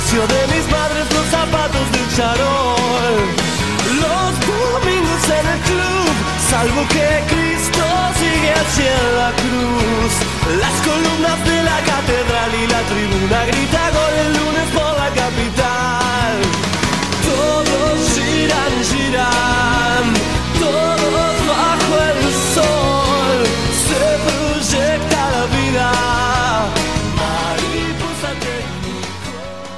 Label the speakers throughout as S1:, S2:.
S1: vicio de mis padres, los zapatos del charol. Los domingos en el club, salvo que Cristo sigue hacia la cruz. Las columnas de la catedral y la tribuna grita gol el lunes por la capital. Todos giran, giran, todos bajo el sol. Se proyecta la vida, mariposa técnico.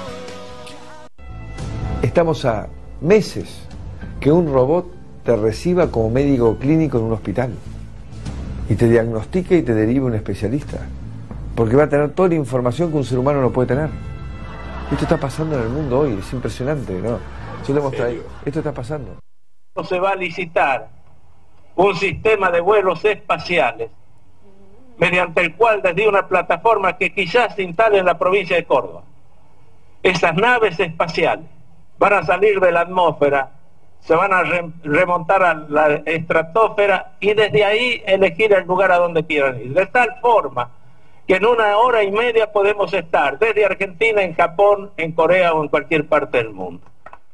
S2: Estamos a meses que un robot te reciba como médico clínico en un hospital y te diagnostique y te derive un especialista, porque va a tener toda la información que un ser humano no puede tener. Esto está pasando en el mundo hoy, es impresionante, ¿no? Yo le mostré, esto está pasando.
S3: Se va a licitar un sistema de vuelos espaciales mediante el cual, desde una plataforma que quizás se instale en la provincia de Córdoba, esas naves espaciales van a salir de la atmósfera, se van a remontar a la estratosfera y desde ahí elegir el lugar a donde quieran ir. De tal forma que en 1 hora y media podemos estar desde Argentina, en Japón, en Corea o en cualquier parte del mundo.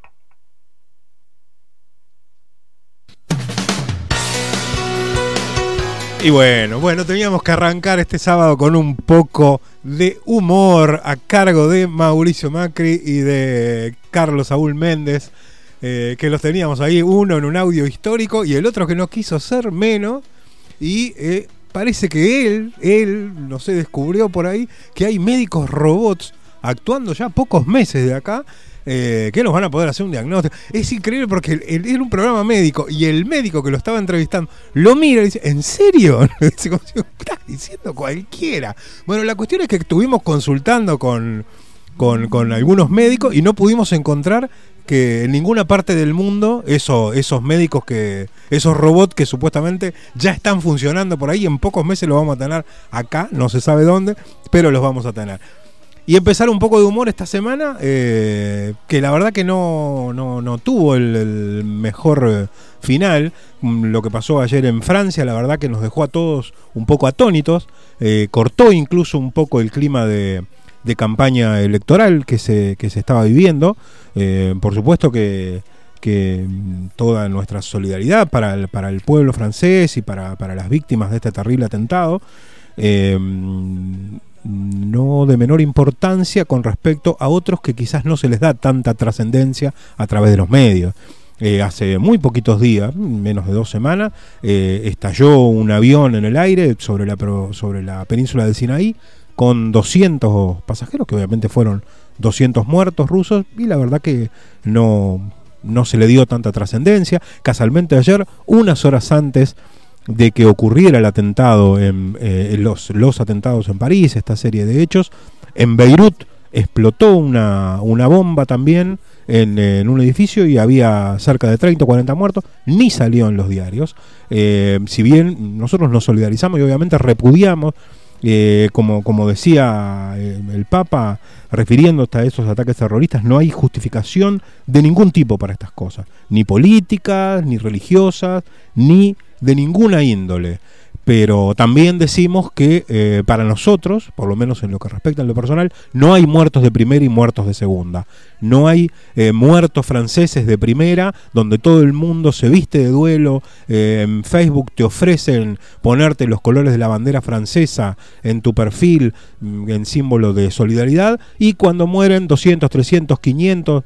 S4: Y bueno, teníamos que arrancar este sábado con un poco de humor a cargo de Mauricio Macri y de Carlos Saúl Méndez, que los teníamos ahí, uno en un audio histórico y el otro que no quiso ser menos, y parece que él, no sé, descubrió por ahí que hay médicos robots actuando ya pocos meses de acá, que nos van a poder hacer un diagnóstico. Es increíble porque era un programa médico y el médico que lo estaba entrevistando lo mira y dice, ¿en serio? Como si estás diciendo cualquiera. Bueno, la cuestión es que estuvimos consultando con algunos médicos y no pudimos encontrar que en ninguna parte del mundo esos médicos, esos robots que supuestamente ya están funcionando por ahí, en pocos meses los vamos a tener acá, no se sabe dónde, pero los vamos a tener. Y empezar un poco de humor esta semana, que la verdad que no tuvo el mejor final. Lo que pasó ayer en Francia, la verdad que nos dejó a todos un poco atónitos, cortó incluso un poco el clima de campaña electoral que se estaba viviendo. Por supuesto que toda nuestra solidaridad para el pueblo francés y para las víctimas de este terrible atentado. No de menor importancia con respecto a otros que quizás no se les da tanta trascendencia a través de los medios. Hace muy poquitos días, menos de 2 semanas, estalló un avión en el aire sobre la península del Sinaí con 200 pasajeros, que obviamente fueron 200 muertos rusos, y la verdad que no se le dio tanta trascendencia. Casualmente ayer, unas horas antes de que ocurriera el atentado, los atentados en París, esta serie de hechos, en Beirut explotó una bomba también en un edificio y había cerca de 30 o 40 muertos, ni salió en los diarios. Si bien nosotros nos solidarizamos y obviamente repudiamos, como decía el Papa, refiriéndose a esos ataques terroristas, no hay justificación de ningún tipo para estas cosas, ni políticas, ni religiosas, ni de ninguna índole. Pero también decimos que para nosotros, por lo menos en lo que respecta a lo personal, no hay muertos de primera y muertos de segunda. No hay muertos franceses de primera, donde todo el mundo se viste de duelo. En Facebook te ofrecen ponerte los colores de la bandera francesa en tu perfil, en símbolo de solidaridad. Y cuando mueren 200, 300, 500...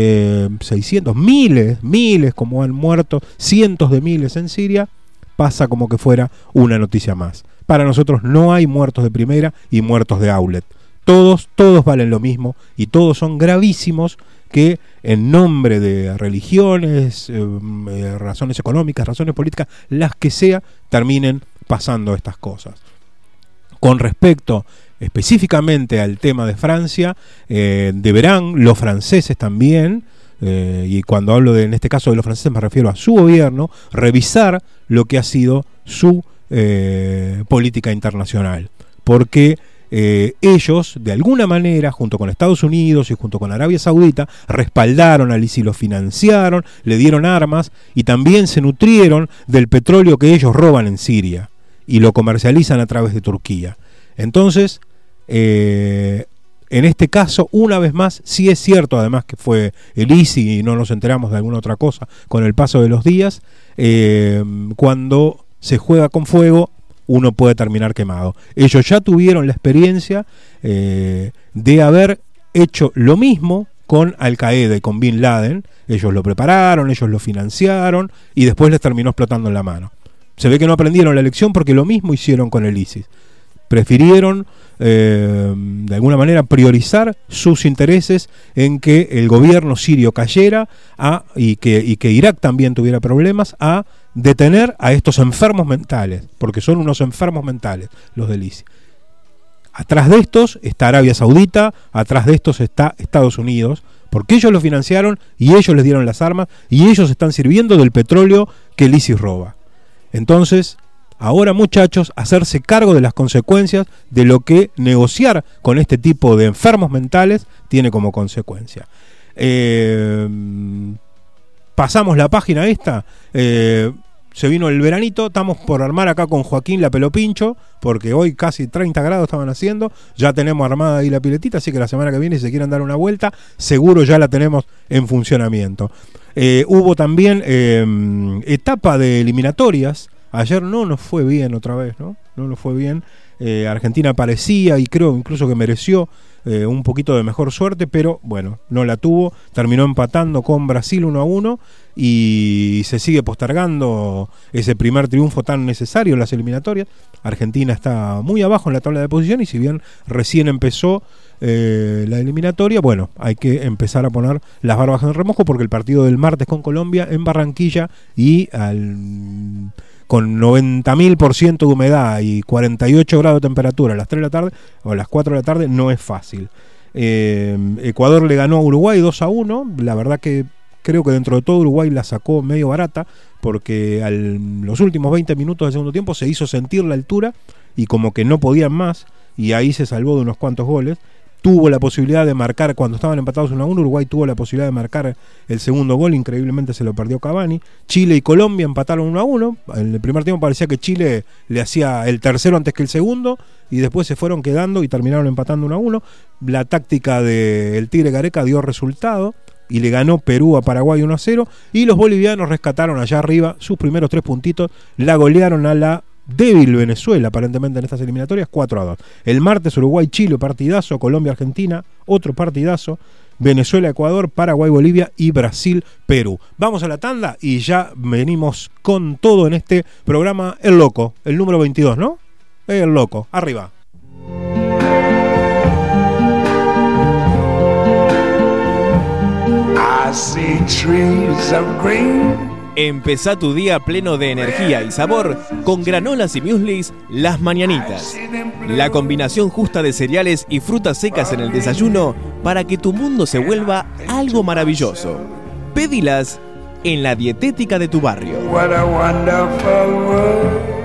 S4: 600, miles como han muerto, cientos de miles en Siria, pasa como que fuera una noticia más. Para nosotros no hay muertos de primera y muertos de outlet. Todos valen lo mismo y todos son gravísimos, que en nombre de religiones, razones económicas, razones políticas, las que sea, terminen pasando estas cosas. Con respecto específicamente al tema de Francia, deberán los franceses también, y cuando hablo en este caso de los franceses me refiero a su gobierno, revisar lo que ha sido su política internacional, porque ellos de alguna manera, junto con Estados Unidos y junto con Arabia Saudita, respaldaron al ISIS, lo financiaron, le dieron armas y también se nutrieron del petróleo que ellos roban en Siria y lo comercializan a través de Turquía. Entonces, En este caso, una vez más, sí es cierto, además que fue el ISI y no nos enteramos de alguna otra cosa con el paso de los días, cuando se juega con fuego, uno puede terminar quemado. Ellos ya tuvieron la experiencia de haber hecho lo mismo con Al-Qaeda y con Bin Laden. Ellos lo prepararon, ellos lo financiaron y después les terminó explotando en la mano. Se ve que no aprendieron la lección porque lo mismo hicieron con el ISIS. Prefirieron de alguna manera priorizar sus intereses en que el gobierno sirio cayera y que Irak también tuviera problemas, a detener a estos enfermos mentales, porque son unos enfermos mentales los del ISIS. Atrás de estos está Arabia Saudita, atrás de estos está Estados Unidos, porque ellos lo financiaron y ellos les dieron las armas y ellos están sirviendo del petróleo que el ISIS roba. Entonces, ahora, muchachos, hacerse cargo de las consecuencias de lo que negociar con este tipo de enfermos mentales tiene como consecuencia. Pasamos la página esta. Se vino el veranito, estamos por armar acá con Joaquín la pelopincho, porque hoy casi 30 grados estaban haciendo, ya tenemos armada ahí la piletita, así que la semana que viene, si se quieren dar una vuelta, seguro ya la tenemos en funcionamiento. Hubo también etapa de eliminatorias. Ayer no nos fue bien otra vez, ¿no? No nos fue bien. Argentina parecía, y creo incluso que mereció un poquito de mejor suerte, pero bueno, no la tuvo. Terminó empatando con Brasil 1-1 y se sigue postergando ese primer triunfo tan necesario en las eliminatorias. Argentina está muy abajo en la tabla de posiciones y si bien recién empezó la eliminatoria, bueno, hay que empezar a poner las barbas en remojo porque el partido del martes con Colombia en Barranquilla y con 90.000% de humedad y 48 grados de temperatura a las 3 de la tarde o a las 4 de la tarde no es fácil. Ecuador le ganó a Uruguay 2-1. La verdad que creo que dentro de todo Uruguay la sacó medio barata porque los últimos 20 minutos del segundo tiempo se hizo sentir la altura y como que no podían más y ahí se salvó de unos cuantos goles. Tuvo la posibilidad de marcar, cuando estaban empatados 1-1, Uruguay tuvo la posibilidad de marcar el segundo gol, increíblemente se lo perdió Cavani. Chile y Colombia empataron 1-1, en el primer tiempo parecía que Chile le hacía el tercero antes que el segundo, y después se fueron quedando y terminaron empatando 1-1. La táctica del Tigre Gareca dio resultado, y le ganó Perú a Paraguay 1-0, y los bolivianos rescataron allá arriba sus primeros 3 puntitos, la golearon a la débil Venezuela aparentemente en estas eliminatorias 4-2. El martes Uruguay-Chile, partidazo. Colombia-Argentina, otro partidazo. Venezuela-Ecuador, Paraguay-Bolivia y Brasil-Perú. Vamos a la tanda y ya venimos con todo en este programa El Loco, el número 22, ¿no? El Loco, arriba.
S1: I see trees of green.
S5: Empezá tu día pleno de energía y sabor con granolas y mueslis Las Mañanitas. La combinación justa de cereales y frutas secas en el desayuno para que tu mundo se vuelva algo maravilloso. Pédilas en la dietética de tu barrio.
S1: What a wonderful world.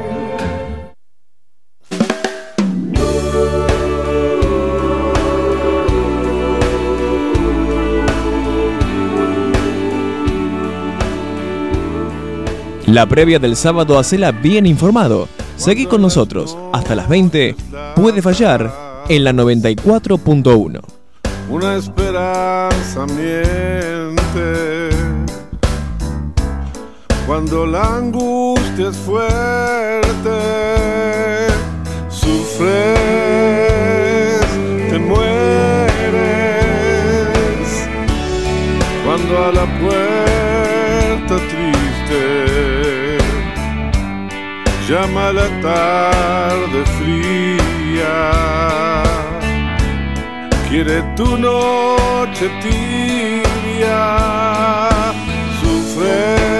S5: La previa del sábado hacela bien informado. Seguí con nosotros. Hasta las 20. Puede fallar en la 94.1.
S6: Una esperanza miente cuando la angustia es fuerte. Sufres, te mueres cuando a la puerta triste llama la tarde fría, quiere tu noche tibia, sufres,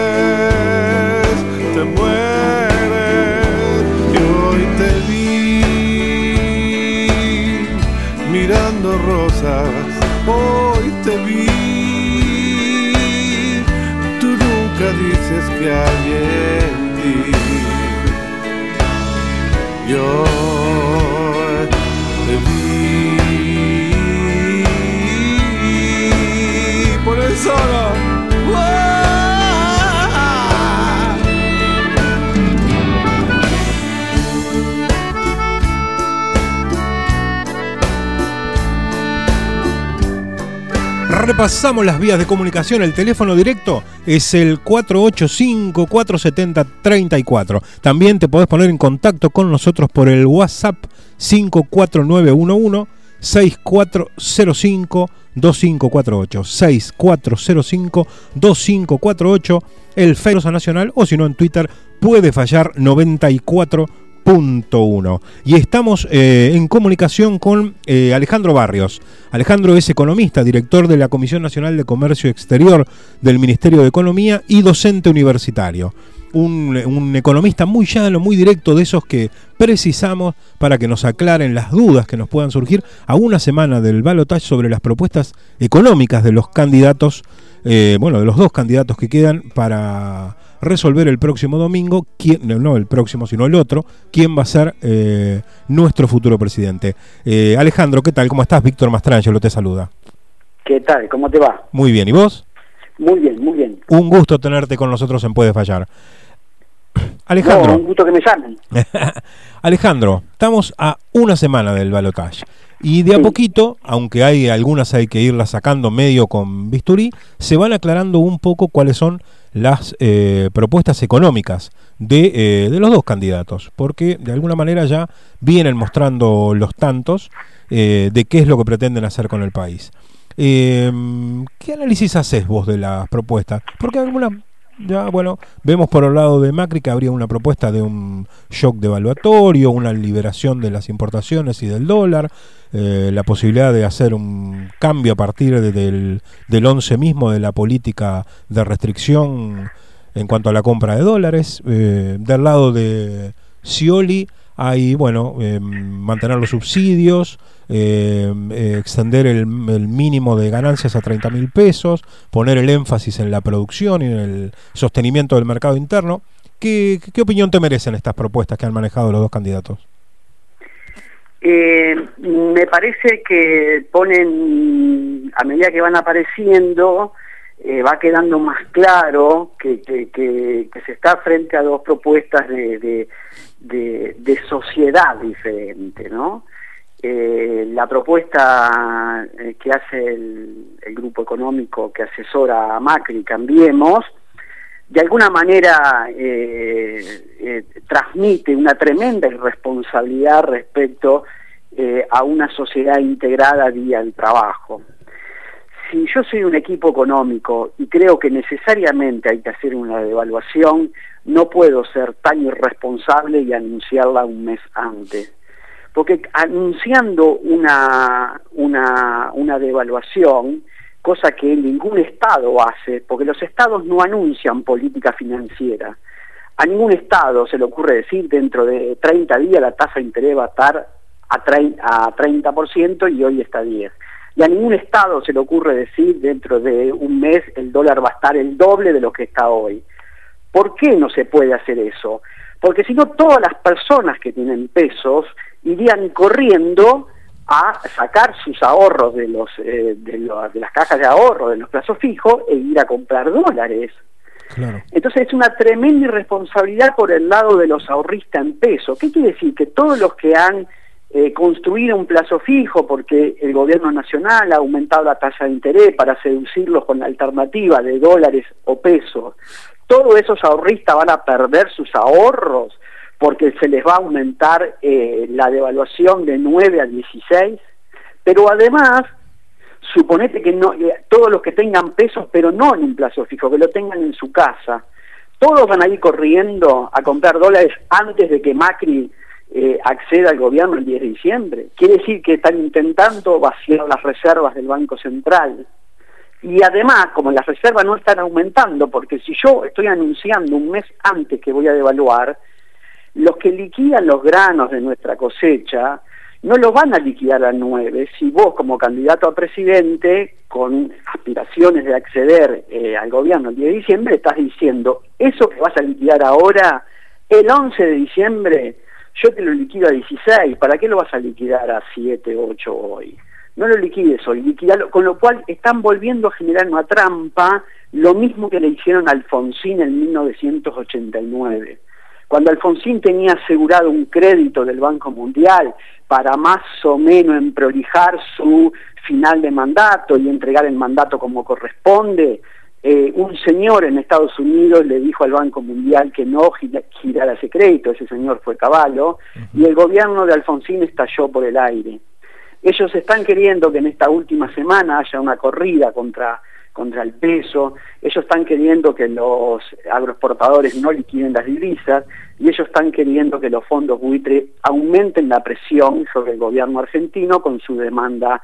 S6: te mueres, y hoy te vi mirando rosas, hoy te vi, tú nunca dices que hay en ti. Yo te vi por el solo.
S4: repasamos las vías de comunicación. El teléfono directo es el 485-470-34. También te podés poner en contacto con nosotros por el WhatsApp 54911 6405 2548 6405 2548. El Facebook Nacional, o si no en Twitter puede fallar 94.1. Y estamos en comunicación con Alejandro Barrios. Alejandro es economista, director de la Comisión Nacional de Comercio Exterior del Ministerio de Economía y docente universitario. Un economista muy llano, muy directo, de esos que precisamos para que nos aclaren las dudas que nos puedan surgir a una semana del balotaje sobre las propuestas económicas de los candidatos, de los dos candidatos que quedan para resolver el próximo domingo, no el próximo sino el otro, quién va a ser nuestro futuro presidente. Alejandro, ¿qué tal? ¿Cómo estás? Víctor Mastrangelo te saluda.
S7: ¿Qué tal? ¿Cómo te va?
S4: Muy bien, ¿y vos?
S7: Muy bien, muy bien.
S4: Un gusto tenerte con nosotros en Puede Fallar. Alejandro.
S7: No, un gusto que me llamen.
S4: Alejandro, estamos a una semana del balotaje y de a poquito, aunque hay algunas hay que irlas sacando medio con bisturí, se van aclarando un poco cuáles son las propuestas económicas de los dos candidatos, porque de alguna manera ya vienen mostrando los tantos de qué es lo que pretenden hacer con el país. ¿Qué análisis haces vos de las propuestas? Porque algunas, ya vemos por el lado de Macri que habría una propuesta de un shock devaluatorio, una liberación de las importaciones y del dólar, la posibilidad de hacer un cambio a partir del 11 mismo de la política de restricción en cuanto a la compra de dólares. Del lado de Scioli hay, mantener los subsidios, extender el mínimo de ganancias a 30.000 pesos, poner el énfasis en la producción y en el sostenimiento del mercado interno. ¿Qué opinión te merecen estas propuestas que han manejado los dos candidatos?
S7: Me parece que ponen, a medida que van apareciendo, va quedando más claro que se está frente a dos propuestas de sociedad diferente, ¿no? La propuesta que hace el grupo económico que asesora a Macri, Cambiemos, de alguna manera transmite una tremenda irresponsabilidad respecto a una sociedad integrada vía el trabajo. Si yo soy un equipo económico y creo que necesariamente hay que hacer una devaluación, no puedo ser tan irresponsable y anunciarla un mes antes. Porque anunciando una devaluación, cosa que ningún Estado hace, porque los Estados no anuncian política financiera. A ningún Estado se le ocurre decir dentro de 30 días la tasa de interés va a estar a 30% y hoy está a 10%. Y a ningún Estado se le ocurre decir dentro de un mes el dólar va a estar el doble de lo que está hoy. ¿Por qué no se puede hacer eso? Porque si no, todas las personas que tienen pesos irían corriendo a sacar sus ahorros de las cajas de ahorro, de los plazos fijos, e ir a comprar dólares.
S4: Claro.
S7: Entonces es una tremenda irresponsabilidad por el lado de los ahorristas en pesos. ¿Qué quiere decir? Que todos los que han construido un plazo fijo porque el gobierno nacional ha aumentado la tasa de interés para seducirlos con la alternativa de dólares o pesos, todos esos ahorristas van a perder sus ahorros porque se les va a aumentar la devaluación de 9 a 16, pero además, suponete que no, todos los que tengan pesos, pero no en un plazo fijo, que lo tengan en su casa, todos van a ir corriendo a comprar dólares antes de que Macri acceda al gobierno el 10 de diciembre. Quiere decir que están intentando vaciar las reservas del Banco Central. Y además, como las reservas no están aumentando, porque si yo estoy anunciando un mes antes que voy a devaluar, los que liquidan los granos de nuestra cosecha no los van a liquidar a 9 si vos como candidato a presidente con aspiraciones de acceder al gobierno el 10 de diciembre estás diciendo eso que vas a liquidar ahora el 11 de diciembre yo te lo liquido a 16, ¿para qué lo vas a liquidar a 7, 8 hoy? No lo liquides hoy, liquidalo, con lo cual están volviendo a generar una trampa, lo mismo que le hicieron a Alfonsín en 1989. cuando Alfonsín tenía asegurado un crédito del Banco Mundial para más o menos emprolijar su final de mandato y entregar el mandato como corresponde, un señor en Estados Unidos le dijo al Banco Mundial que no girara ese crédito, ese señor fue Cavallo, y el gobierno de Alfonsín estalló por el aire. Ellos están queriendo que en esta última semana haya una corrida contra el peso, ellos están queriendo que los agroexportadores no liquiden las divisas, y ellos están queriendo que los fondos buitre aumenten la presión sobre el gobierno argentino con su demanda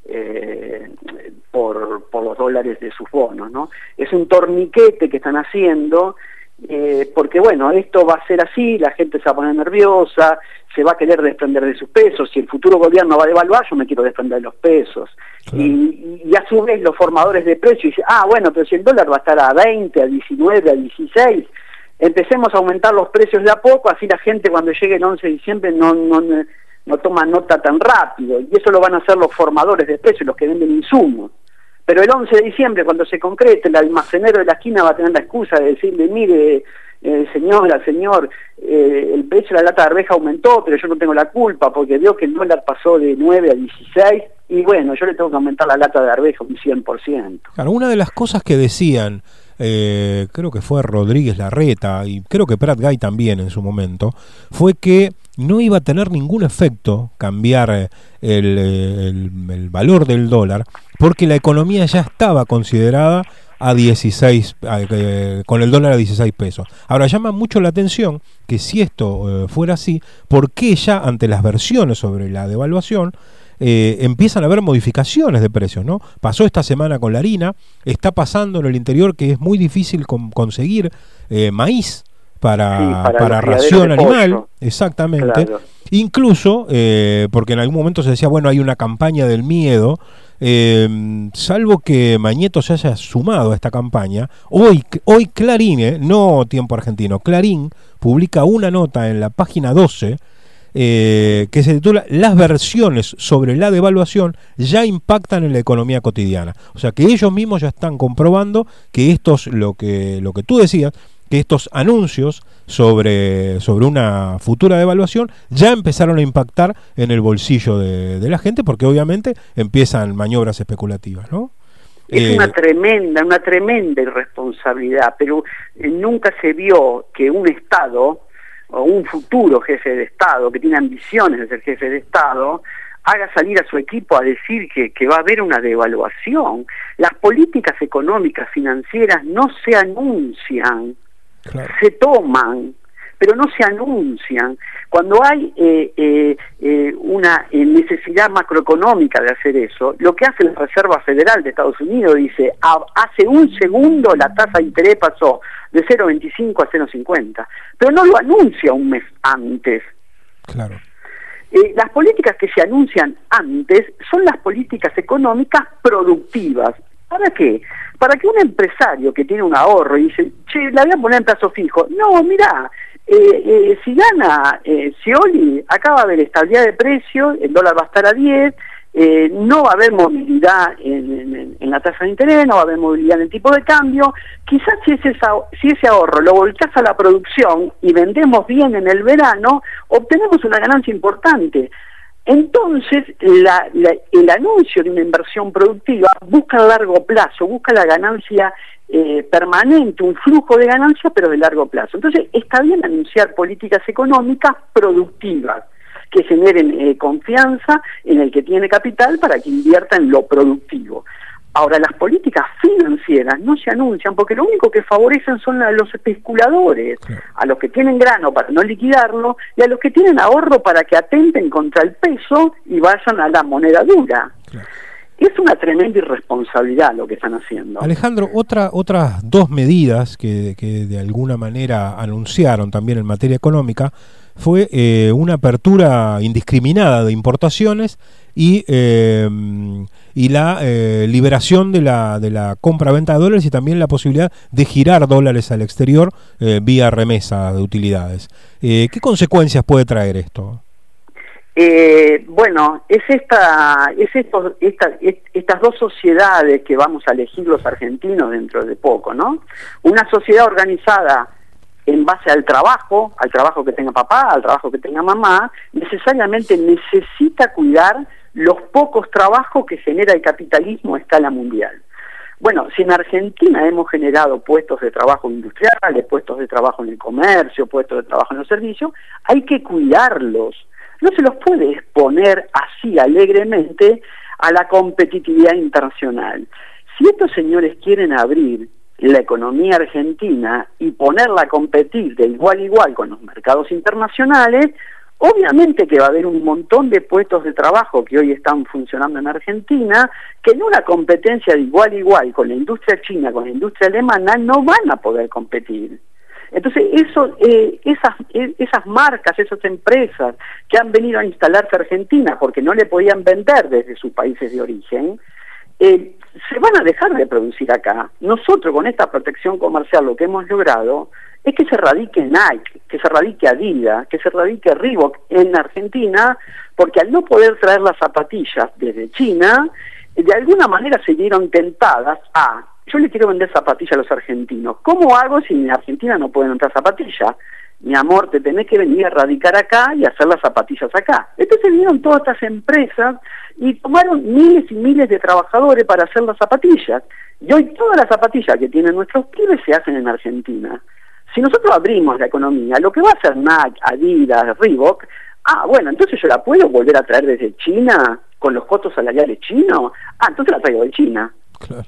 S7: por los dólares de sus bonos, ¿no? Es un torniquete que están haciendo, porque bueno, esto va a ser así, la gente se va a poner nerviosa, se va a querer desprender de sus pesos, si el futuro gobierno va a devaluar, yo me quiero desprender de los pesos. Claro. Y a su vez los formadores de precios dicen, bueno, pero si el dólar va a estar a 20, a 19, a 16, empecemos a aumentar los precios de a poco, así la gente cuando llegue el 11 de diciembre no toma nota tan rápido, y eso lo van a hacer los formadores de precios, los que venden insumos. Pero el 11 de diciembre, cuando se concrete, el almacenero de la esquina va a tener la excusa de decirle, mire, señora, señor, el precio de la lata de arveja aumentó, pero yo no tengo la culpa, porque veo que el dólar pasó de 9 a 16, y bueno, yo le tengo que aumentar la lata de arveja un 100%.
S4: Claro, una de las cosas que decían, creo que fue Rodríguez Larreta, y creo que Prat Gay también en su momento, fue que no iba a tener ningún efecto cambiar el valor del dólar, porque la economía ya estaba considerada a 16, con el dólar a 16 pesos. Ahora llama mucho la atención que si esto fuera así, ¿por qué ya ante las versiones sobre la devaluación empiezan a haber modificaciones de precios, ¿no? Pasó esta semana con la harina, está pasando en el interior que es muy difícil conseguir maíz para ración animal, exactamente. Claro. Incluso, porque en algún momento se decía, bueno, hay una campaña del miedo, salvo que Mañeto se haya sumado a esta campaña, hoy Clarín, no Tiempo Argentino, Clarín publica una nota en la página 12 que se titula "Las versiones sobre la devaluación ya impactan en la economía cotidiana". O sea que ellos mismos ya están comprobando que estos, lo que tú decías, que estos anuncios sobre una futura devaluación ya empezaron a impactar en el bolsillo de la gente, porque obviamente empiezan maniobras especulativas, ¿no?
S7: Es una tremenda irresponsabilidad, pero nunca se vio que un Estado o un futuro jefe de Estado que tiene ambiciones de ser jefe de Estado haga salir a su equipo a decir que va a haber una devaluación. Las políticas económicas financieras no se anuncian, claro, se toman, pero no se anuncian. Cuando hay una necesidad macroeconómica de hacer eso, lo que hace la Reserva Federal de Estados Unidos dice, hace un segundo la tasa de interés pasó de 0,25 a 0,50, pero no lo anuncia un mes antes.
S4: Claro.
S7: Las políticas que se anuncian antes son las políticas económicas productivas. ¿Para qué? Para que un empresario que tiene un ahorro y dice, che, la voy a poner en plazo fijo. No, mirá, si gana Scioli, acá va a haber estabilidad de precios, el dólar va a estar a 10, no va a haber movilidad en la tasa de interés, no va a haber movilidad en el tipo de cambio. Quizás si ese ahorro lo volcás a la producción y vendemos bien en el verano, obtenemos una ganancia importante. Entonces, el anuncio de una inversión productiva busca a largo plazo, busca la ganancia permanente, un flujo de ganancias, pero de largo plazo. Entonces, está bien anunciar políticas económicas productivas, que generen confianza en el que tiene capital para que invierta en lo productivo. Ahora, las políticas financieras no se anuncian porque lo único que favorecen son a los especuladores, a los que tienen grano para no liquidarlo y a los que tienen ahorro para que atenten contra el peso y vayan a la moneda dura. Claro. Es una tremenda irresponsabilidad lo que están haciendo.
S4: Alejandro, otras dos medidas que de alguna manera anunciaron también en materia económica fue una apertura indiscriminada de importaciones y la liberación de la compra-venta de dólares y también la posibilidad de girar dólares al exterior vía remesa de utilidades. ¿Qué consecuencias puede traer esto?
S7: Bueno, estas dos sociedades que vamos a elegir los argentinos dentro de poco, ¿no? Una sociedad organizada en base al trabajo que tenga papá, al trabajo que tenga mamá, necesariamente necesita cuidar los pocos trabajos que genera el capitalismo a escala mundial. Bueno, si en Argentina hemos generado puestos de trabajo industriales, puestos de trabajo en el comercio, puestos de trabajo en los servicios, hay que cuidarlos. No se los puede exponer así alegremente a la competitividad internacional. Si estos señores quieren abrir la economía argentina y ponerla a competir de igual a igual con los mercados internacionales, obviamente que va a haber un montón de puestos de trabajo que hoy están funcionando en Argentina, que en una competencia de igual a igual con la industria china, con la industria alemana, no van a poder competir. Entonces, esas marcas, esas empresas que han venido a instalarse a Argentina porque no le podían vender desde sus países de origen, se van a dejar de producir acá. Nosotros con esta protección comercial lo que hemos logrado es que se radique Nike, que se radique Adidas, que se radique Reebok en Argentina, porque al no poder traer las zapatillas desde China, de alguna manera se vieron tentadas a: yo le quiero vender zapatillas a los argentinos. ¿Cómo hago si en Argentina no pueden entrar zapatillas? Mi amor, te tenés que venir a radicar acá y hacer las zapatillas acá. Entonces vinieron todas estas empresas y tomaron miles y miles de trabajadores para hacer las zapatillas. Y hoy todas las zapatillas que tienen nuestros pibes se hacen en Argentina. Si nosotros abrimos la economía, lo que va a hacer Nike, Adidas, Reebok, bueno, entonces yo la puedo volver a traer desde China con los costos salariales chinos. Entonces la traigo de China.
S4: Claro.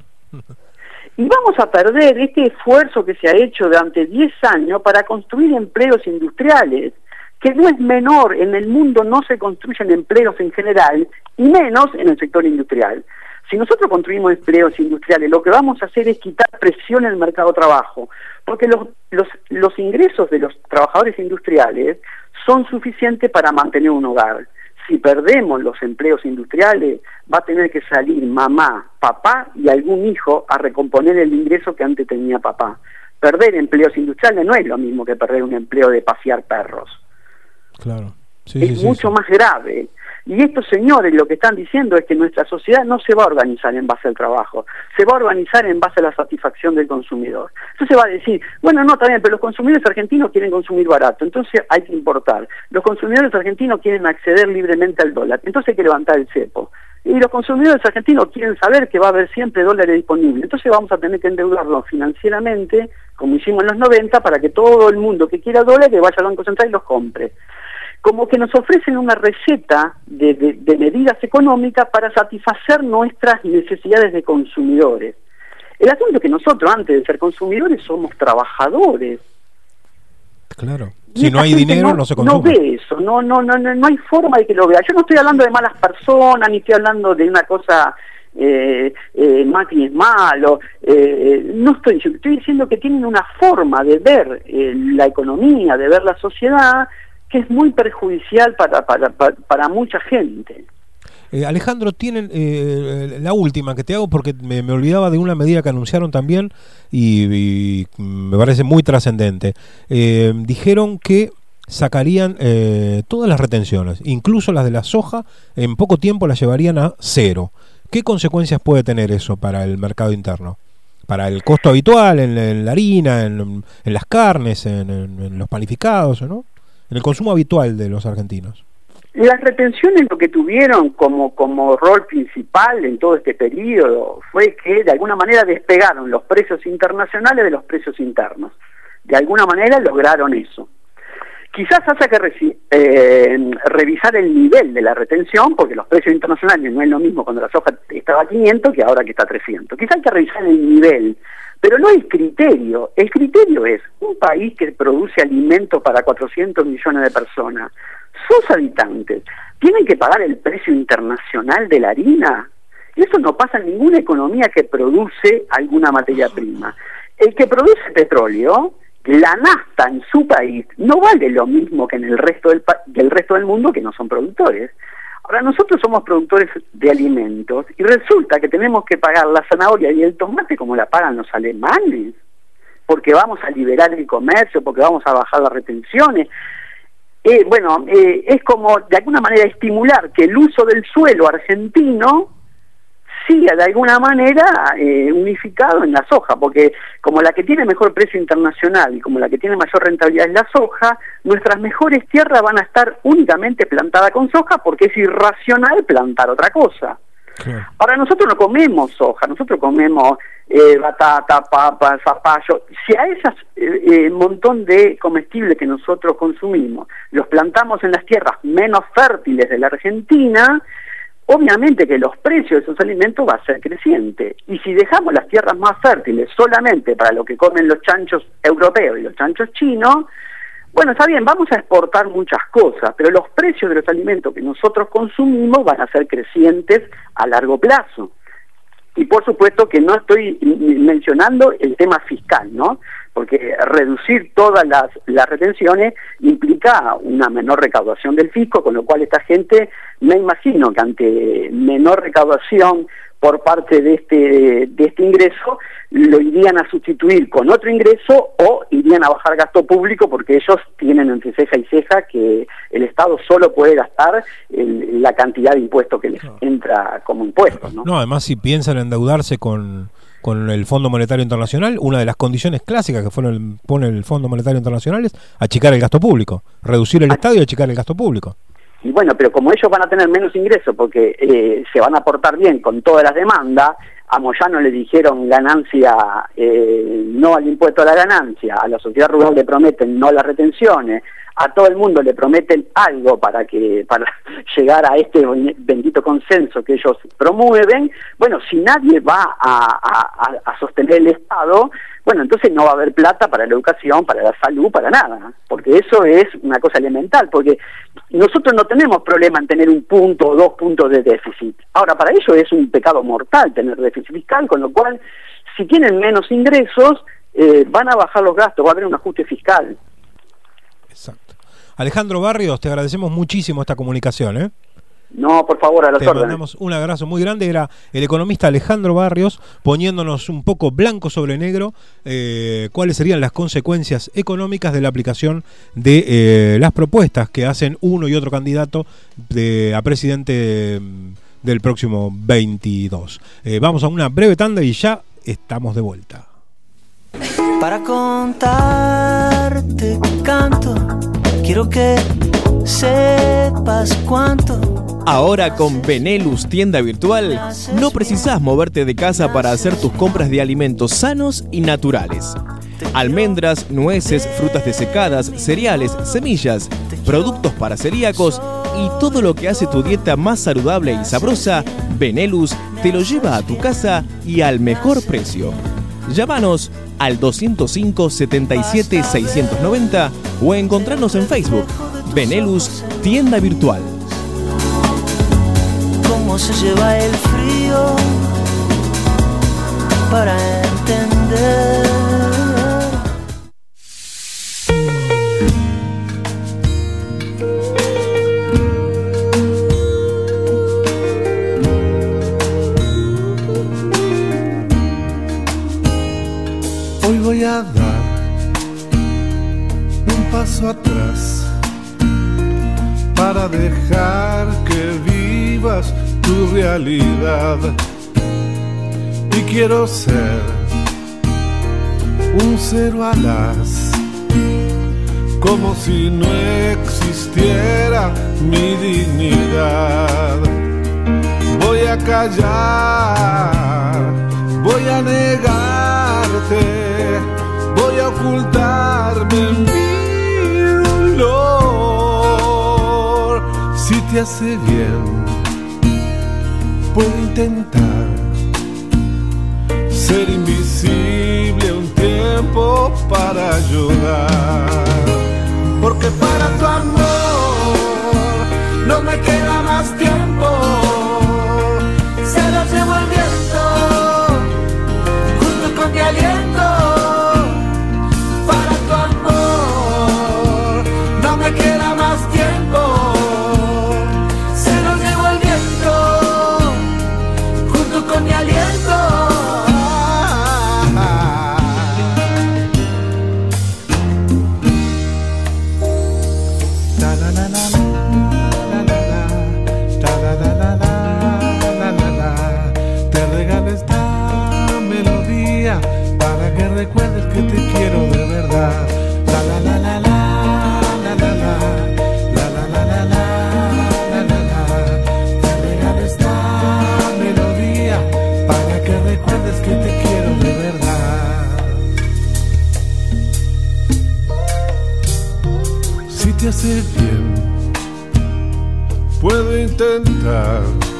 S7: Y vamos a perder este esfuerzo que se ha hecho durante 10 años para construir empleos industriales, que no es menor. En el mundo no se construyen empleos en general, y menos en el sector industrial. Si nosotros construimos empleos industriales, lo que vamos a hacer es quitar presión en el mercado de trabajo, porque los ingresos de los trabajadores industriales son suficientes para mantener un hogar. Si perdemos los empleos industriales, va a tener que salir mamá, papá y algún hijo a recomponer el ingreso que antes tenía papá. Perder empleos industriales no es lo mismo que perder un empleo de pasear perros.
S4: Claro.
S7: Es mucho más grave. Y estos señores lo que están diciendo es que nuestra sociedad no se va a organizar en base al trabajo, se va a organizar en base a la satisfacción del consumidor. Entonces va a decir, bueno, no, está bien, pero los consumidores argentinos quieren consumir barato, entonces hay que importar. Los consumidores argentinos quieren acceder libremente al dólar, entonces hay que levantar el cepo. Y los consumidores argentinos quieren saber que va a haber siempre dólares disponibles, entonces vamos a tener que endeudarlos financieramente, como hicimos en los 90, para que todo el mundo que quiera dólares vaya al Banco Central y los compre. Como que nos ofrecen una receta de medidas económicas para satisfacer nuestras necesidades de consumidores. El asunto es que nosotros, antes de ser consumidores, somos trabajadores.
S4: Claro. Si no hay dinero, no se consume.
S7: No ve eso, no hay forma de que lo vea. Yo no estoy hablando de malas personas, ni estoy hablando de una cosa, Macri es malo, no estoy diciendo que tienen una forma de ver la economía, de ver la sociedad, que es muy perjudicial para mucha gente.
S4: Alejandro, tienen la última que te hago porque me olvidaba de una medida que anunciaron también y me parece muy trascendente. Dijeron que sacarían todas las retenciones, incluso las de la soja, en poco tiempo las llevarían a cero. ¿Qué consecuencias puede tener eso para el mercado interno? Para el costo habitual en la harina, en las carnes, en los panificados, ¿no? En el consumo habitual de los argentinos.
S7: Las retenciones lo que tuvieron como rol principal en todo este periodo fue que de alguna manera despegaron los precios internacionales de los precios internos. De alguna manera lograron eso. Quizás haya que revisar el nivel de la retención, porque los precios internacionales no es lo mismo cuando la soja estaba a 500 que ahora que está a 300. Quizás hay que revisar el nivel, pero no el criterio. El criterio es un país que produce alimentos para 400 millones de personas. Sus habitantes tienen que pagar el precio internacional de la harina. Eso no pasa en ninguna economía que produce alguna materia prima. El que produce petróleo, la nafta en su país no vale lo mismo que en el resto del mundo, que no son productores. Ahora, nosotros somos productores de alimentos y resulta que tenemos que pagar la zanahoria y el tomate como la pagan los alemanes, porque vamos a liberar el comercio, porque vamos a bajar las retenciones. Es como de alguna manera estimular que el uso del suelo argentino siga de alguna manera unificado en la soja, porque como la que tiene mejor precio internacional y como la que tiene mayor rentabilidad es la soja, nuestras mejores tierras van a estar únicamente plantadas con soja porque es irracional plantar otra cosa. Claro. Ahora, nosotros no comemos soja, nosotros comemos batata, papa, zapallo. Si a esas montón de comestibles que nosotros consumimos los plantamos en las tierras menos fértiles de la Argentina, obviamente que los precios de esos alimentos va a ser creciente. Y si dejamos las tierras más fértiles solamente para lo que comen los chanchos europeos y los chanchos chinos, bueno, está bien, vamos a exportar muchas cosas, pero los precios de los alimentos que nosotros consumimos van a ser crecientes a largo plazo. Y por supuesto que no estoy mencionando el tema fiscal, ¿no? Porque reducir todas las retenciones implica una menor recaudación del fisco, con lo cual esta gente, me imagino que ante menor recaudación por parte de este ingreso, lo irían a sustituir con otro ingreso o irían a bajar gasto público, porque ellos tienen entre ceja y ceja que el Estado solo puede gastar la cantidad de impuestos que les entra como impuestos, ¿no?
S4: No, además, si piensan endeudarse con el Fondo Monetario Internacional, una de las condiciones clásicas que pone el Fondo Monetario Internacional es achicar el gasto público, reducir el Estado y achicar el gasto público.
S7: Y bueno, pero como ellos van a tener menos ingresos porque se van a portar bien con todas las demandas, a Moyano le dijeron ganancia, no al impuesto a la ganancia, a la sociedad rural le prometen no las retenciones, a todo el mundo le prometen algo para llegar a este bendito consenso que ellos promueven. Bueno, si nadie va a sostener el Estado, bueno, entonces no va a haber plata para la educación, para la salud, para nada, porque eso es una cosa elemental, porque nosotros no tenemos problema en tener 1 punto o 2 puntos de déficit. Ahora, para ellos es un pecado mortal tener déficit fiscal, con lo cual, si tienen menos ingresos, van a bajar los gastos, va a haber un ajuste fiscal.
S4: Exacto. Alejandro Barrios, te agradecemos muchísimo esta comunicación, ¿eh?
S7: No, por favor, a los órdenes.
S4: Te mandamos un abrazo muy grande. Era el economista Alejandro Barrios poniéndonos un poco blanco sobre negro cuáles serían las consecuencias económicas de la aplicación de las propuestas que hacen uno y otro candidato a presidente del próximo 22. Vamos a una breve tanda y ya estamos de vuelta.
S1: Para contarte canto, quiero que sepas cuánto.
S5: Ahora con Benelux Tienda Virtual no precisás moverte de casa para hacer tus compras de alimentos sanos y naturales. Almendras, nueces, frutas desecadas, cereales, semillas, productos para celíacos y todo lo que hace tu dieta más saludable y sabrosa, Benelux te lo lleva a tu casa y al mejor precio. Llámanos al 205 77 690 o encontrarnos en Facebook, Benelux Tienda Virtual.
S1: Cómo se lleva el frío para entender.
S6: Hoy voy a dar un paso atrás para dejar que vivas tu realidad. Y quiero ser un cero a las, como si no existiera mi dignidad. Voy a callar, voy a negarte, voy a ocultarme mi dolor. Si te hace bien, puedo intentar ser invisible un tiempo para ayudar, porque para tu amor no me queda más tiempo. Se lo llevo el viento junto con mi aliento. Para tu amor no me queda más tiempo. Se lo llevo el viento junto con mi aliento. que recuerdes que te quiero de verdad. La la la la la la la la la la la la la la la. Te regalo esta melodía para que recuerdes que te quiero de verdad. Si te hace bien, puedo intentar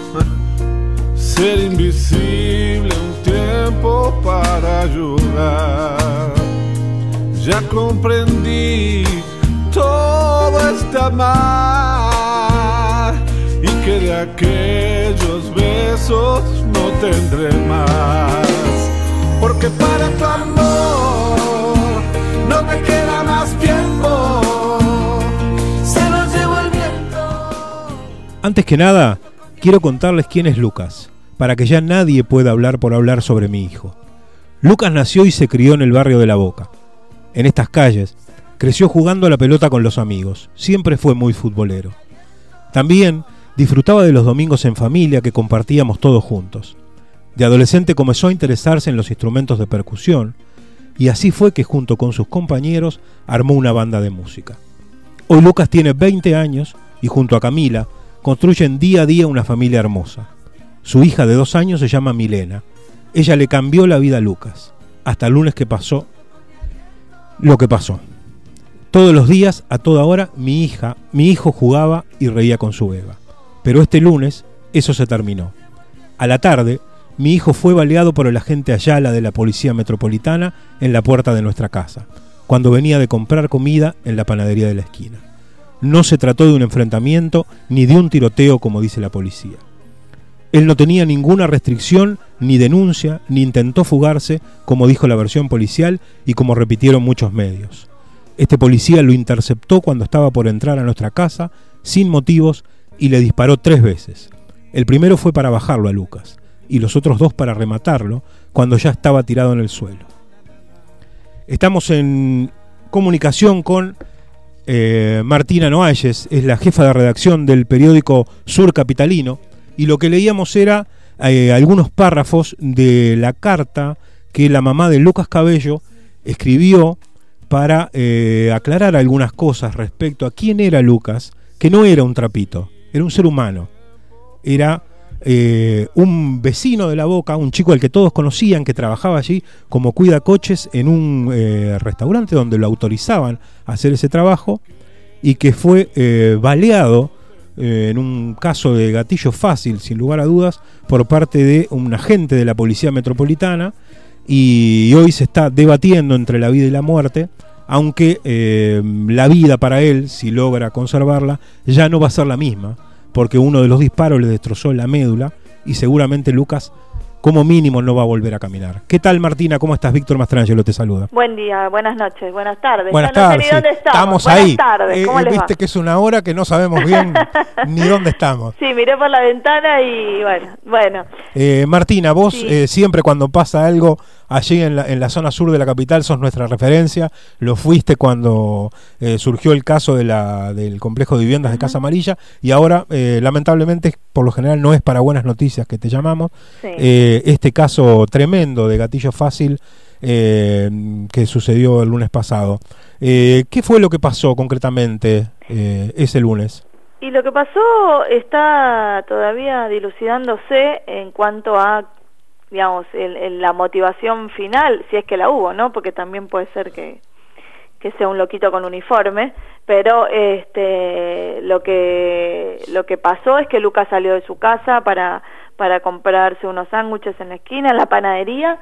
S6: ser invisible un tiempo para ayudar. Ya comprendí, todo está mal y que de aquellos besos no tendré más. Porque para tu amor no me queda más tiempo. Se nos llevó el viento.
S4: Antes que nada, quiero contarles quién es Lucas, para que ya nadie pueda hablar por hablar sobre mi hijo. Lucas nació y se crió en el barrio de La Boca. En estas calles, creció jugando a la pelota con los amigos. Siempre fue muy futbolero. También disfrutaba de los domingos en familia que compartíamos todos juntos. De adolescente comenzó a interesarse en los instrumentos de percusión y así fue que junto con sus compañeros armó una banda de música. Hoy Lucas tiene 20 años y junto a Camila construyen día a día una familia hermosa. Su hija de 2 años se llama Milena. Ella le cambió la vida a Lucas, hasta el lunes que pasó lo que pasó. Todos los días, a toda hora, mi hijo jugaba y reía con su Eva. Pero este lunes, eso se terminó. A la tarde, mi hijo fue baleado por el agente Ayala de la Policía Metropolitana en la puerta de nuestra casa, cuando venía de comprar comida en la panadería de la esquina. No se trató de un enfrentamiento ni de un tiroteo como dice la policía. Él no tenía ninguna restricción, ni denuncia, ni intentó fugarse, como dijo la versión policial y como repitieron muchos medios. Este policía lo interceptó cuando estaba por entrar a nuestra casa, sin motivos, y le disparó 3 veces. El primero fue para bajarlo a Lucas, y los otros 2 para rematarlo, cuando ya estaba tirado en el suelo. Estamos en comunicación con Martina Noalles, es la jefa de redacción del periódico Sur Capitalino, y lo que leíamos era algunos párrafos de la carta que la mamá de Lucas Cabello escribió para aclarar algunas cosas respecto a quién era Lucas, que no era un trapito, era un ser humano, era un vecino de La Boca, un chico al que todos conocían, que trabajaba allí como cuidacoches en un restaurante donde lo autorizaban a hacer ese trabajo y que fue baleado en un caso de gatillo fácil, sin lugar a dudas, por parte de un agente de la Policía Metropolitana, y hoy se está debatiendo entre la vida y la muerte, aunque la vida para él, si logra conservarla, ya no va a ser la misma, porque uno de los disparos le destrozó la médula y seguramente Lucas, como mínimo, no va a volver a caminar. ¿Qué tal, Martina? ¿Cómo estás? Víctor Mastrangelo te saluda.
S8: Buen día, buenas noches, buenas tardes.
S4: Buenas
S8: tardes,
S4: no sé
S8: ni dónde estamos.
S4: Estamos ahí.
S8: Buenas tardes, ¿cómo les
S4: viste
S8: va?
S4: que es una hora que no sabemos bien ni dónde estamos.
S8: Sí, miré por la ventana y bueno.
S4: Martina, vos
S8: Sí.
S4: siempre cuando pasa algo allí en la zona sur de la capital sos nuestra referencia. Lo fuiste cuando surgió el caso del complejo de viviendas de Casa Amarilla y ahora lamentablemente por lo general no es para buenas noticias que te llamamos.
S8: Sí.
S4: Este caso tremendo de gatillo fácil que sucedió el lunes pasado. ¿Qué fue lo que pasó concretamente ese lunes?
S8: Y lo que pasó está todavía dilucidándose en cuanto a, digamos, la motivación final, si es que la hubo, ¿no? Porque también puede ser que sea un loquito con uniforme, pero lo que pasó es que Lucas salió de su casa para comprarse unos sándwiches en la esquina, en la panadería,